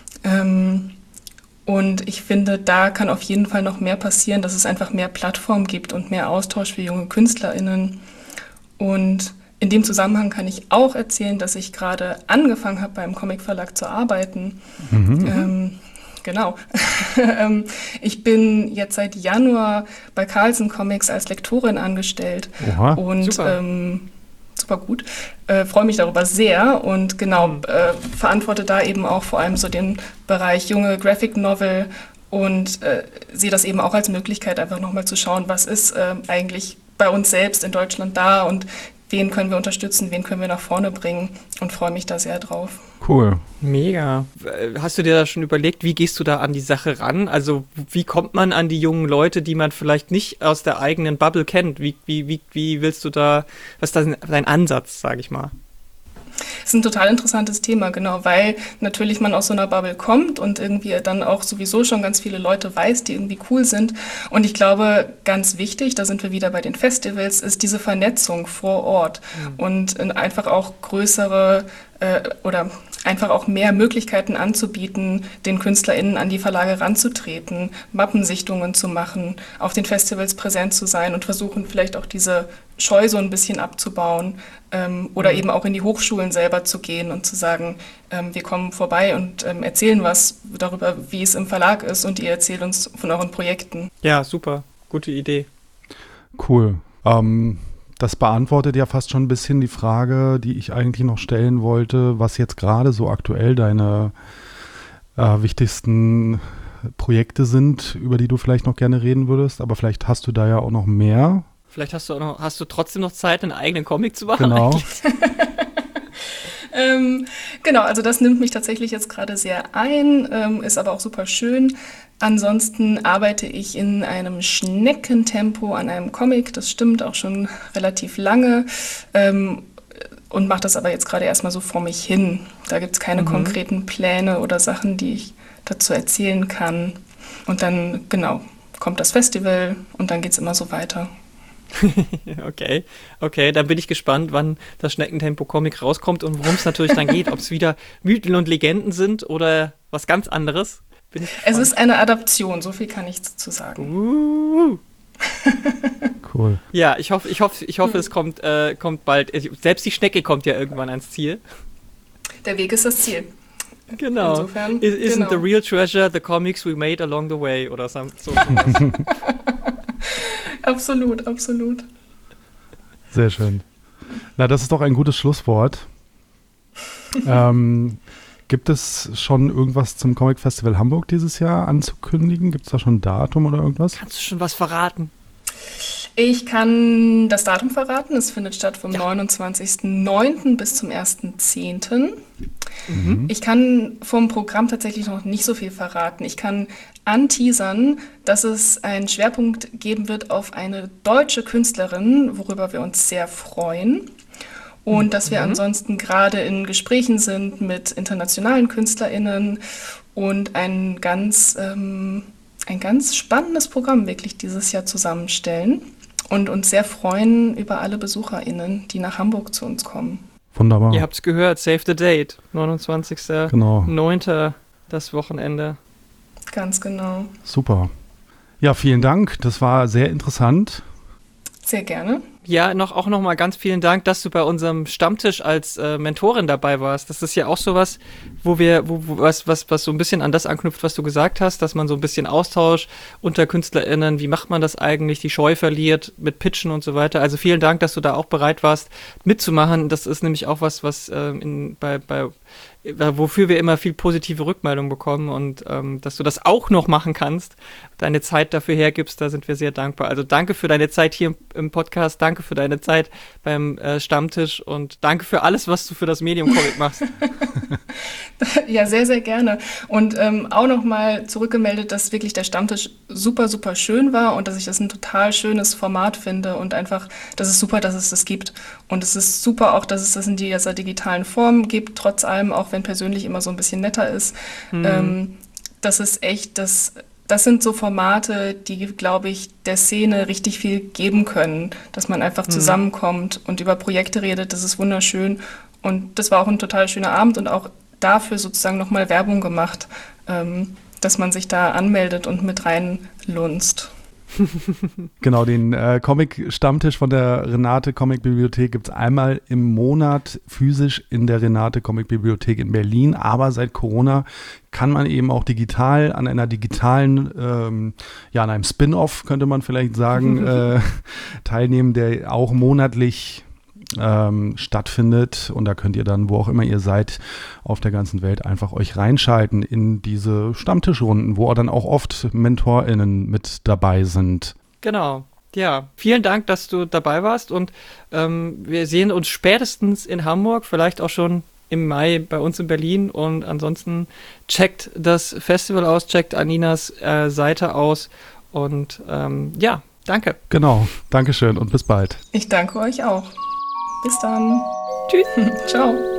S3: Und ich finde, da kann auf jeden Fall noch mehr passieren, dass es einfach mehr Plattformen gibt und mehr Austausch für junge KünstlerInnen. Und in dem Zusammenhang kann ich auch erzählen, dass ich gerade angefangen habe, beim Comicverlag zu arbeiten. Mhm. Ähm, genau. Ich bin jetzt seit Januar bei Carlsen Comics als Lektorin angestellt. Oha, und super, ähm, super gut. Äh, freue mich darüber sehr und genau, mhm. äh, verantworte da eben auch vor allem so den Bereich junge Graphic Novel und äh, sehe das eben auch als Möglichkeit, einfach nochmal zu schauen, was ist äh, eigentlich bei uns selbst in Deutschland da und wen können wir unterstützen, wen können wir nach vorne bringen und freue mich da sehr drauf.
S2: Cool.
S4: Mega. Hast du dir da schon überlegt, wie gehst du da an die Sache ran? Also wie kommt man an die jungen Leute, die man vielleicht nicht aus der eigenen Bubble kennt? Wie, wie, wie, wie willst du da, was ist da dein Ansatz, sage ich mal?
S3: Das ist ein total interessantes Thema, genau, weil natürlich man aus so einer Bubble kommt und irgendwie dann auch sowieso schon ganz viele Leute weiß, die irgendwie cool sind. Und ich glaube, ganz wichtig, da sind wir wieder bei den Festivals, ist diese Vernetzung vor Ort mhm. und einfach auch größere äh, oder einfach auch mehr Möglichkeiten anzubieten, den KünstlerInnen an die Verlage ranzutreten, Mappensichtungen zu machen, auf den Festivals präsent zu sein und versuchen vielleicht auch diese Scheu so ein bisschen abzubauen ähm, oder mhm. eben auch in die Hochschulen selber zu gehen und zu sagen, ähm, wir kommen vorbei und ähm, erzählen was darüber, wie es im Verlag ist und ihr erzählt uns von euren Projekten.
S4: Ja, super. Gute Idee.
S2: Cool. Ähm, das beantwortet ja fast schon ein bisschen die Frage, die ich eigentlich noch stellen wollte, was jetzt gerade so aktuell deine äh, wichtigsten Projekte sind, über die du vielleicht noch gerne reden würdest, aber vielleicht hast du da ja auch noch mehr.
S4: Vielleicht hast du auch noch, hast du trotzdem noch Zeit, einen eigenen Comic zu machen?
S2: Genau.
S3: ähm, genau, also das nimmt mich tatsächlich jetzt gerade sehr ein, ähm, ist aber auch super schön. Ansonsten arbeite ich in einem Schneckentempo an einem Comic, das stimmt auch schon relativ lange ähm, und mache das aber jetzt gerade erstmal so vor mich hin. Da gibt es keine mhm. konkreten Pläne oder Sachen, die ich dazu erzählen kann. Und dann, genau, kommt das Festival und dann geht es immer so weiter.
S4: Okay, okay, dann bin ich gespannt, wann das Schneckentempo-Comic rauskommt und worum es natürlich dann geht, ob es wieder Mythen und Legenden sind oder was ganz anderes. Bin ich
S3: es ist eine Adaption, so viel kann ich dazu sagen.
S4: Uh.
S2: Cool.
S4: Ja, ich hoffe, ich hoffe, ich hoffe, hm. es kommt, äh, kommt bald. Selbst die Schnecke kommt ja irgendwann ans Ziel.
S3: Der Weg ist das Ziel.
S4: Genau.
S3: Insofern,
S4: Isn't
S3: genau.
S4: the real treasure the comics we made along the way oder so. so
S3: Absolut, absolut.
S2: Sehr schön. Na, das ist doch ein gutes Schlusswort. ähm, gibt es schon irgendwas zum Comic Festival Hamburg dieses Jahr anzukündigen? Gibt es da schon ein Datum oder irgendwas?
S4: Kannst du schon was verraten?
S3: Ich kann das Datum verraten. Es findet statt vom
S4: Ja.
S3: neunundzwanzigsten neunten bis zum ersten zehnten
S2: Mhm.
S3: Ich kann vom Programm tatsächlich noch nicht so viel verraten. Ich kann anteasern, dass es einen Schwerpunkt geben wird auf eine deutsche Künstlerin, worüber wir uns sehr freuen. Und dass wir ansonsten gerade in Gesprächen sind mit internationalen KünstlerInnen und ein ganz, ähm, ein ganz spannendes Programm wirklich dieses Jahr zusammenstellen und uns sehr freuen über alle BesucherInnen, die nach Hamburg zu uns kommen.
S2: Wunderbar.
S4: Ihr habt's gehört, save the date. neunundzwanzigsten
S2: Genau.
S4: neunten das Wochenende.
S3: Ganz genau.
S2: Super. Ja, vielen Dank. Das war sehr interessant.
S3: Sehr gerne.
S4: Ja, noch, auch nochmal ganz vielen Dank, dass du bei unserem Stammtisch als äh, Mentorin dabei warst. Das ist ja auch sowas, wo wir, wo, wo, was, was, was so ein bisschen an das anknüpft, was du gesagt hast, dass man so ein bisschen Austausch unter KünstlerInnen, wie macht man das eigentlich, die Scheu verliert mit Pitchen und so weiter. Also vielen Dank, dass du da auch bereit warst, mitzumachen. Das ist nämlich auch was, was äh, in, bei, bei wofür wir immer viel positive Rückmeldung bekommen und ähm, dass du das auch noch machen kannst, deine Zeit dafür hergibst, da sind wir sehr dankbar. Also danke für deine Zeit hier im, im Podcast, danke für deine Zeit beim äh, Stammtisch und danke für alles, was du für das Medium Comic machst.
S3: Ja, sehr, sehr gerne. Und ähm, auch nochmal zurückgemeldet, dass wirklich der Stammtisch super, super schön war und dass ich das ein total schönes Format finde und einfach, das ist super, dass es das gibt. Und es ist super auch, dass es das in dieser digitalen Form gibt, trotz allem, auch wenn persönlich immer so ein bisschen netter ist.
S4: Mhm.
S3: Ähm, das ist echt, das, das sind so Formate, die, glaube ich, der Szene richtig viel geben können, dass man einfach zusammenkommt und über Projekte redet. Das ist wunderschön. Und das war auch ein total schöner Abend und auch dafür sozusagen nochmal Werbung gemacht, ähm, dass man sich da anmeldet und mit reinlunzt.
S2: Genau, den äh, Comic-Stammtisch von der Renate Comic-Bibliothek gibt es einmal im Monat physisch in der Renate Comic-Bibliothek in Berlin, aber seit Corona kann man eben auch digital an einer digitalen, ähm, ja, an einem Spin-off, könnte man vielleicht sagen, äh, teilnehmen, der auch monatlich ähm, stattfindet, und da könnt ihr dann, wo auch immer ihr seid, auf der ganzen Welt einfach euch reinschalten in diese Stammtischrunden, wo dann auch oft MentorInnen mit dabei sind.
S4: Genau. Ja, vielen Dank, dass du dabei warst und ähm, wir sehen uns spätestens in Hamburg, vielleicht auch schon im Mai bei uns in Berlin, und ansonsten checkt das Festival aus, checkt Aninas äh, Seite aus und ähm, ja, danke.
S2: Genau, Dankeschön und bis bald.
S3: Ich danke euch auch. Bis dann.
S4: Tschüss.
S3: Ciao.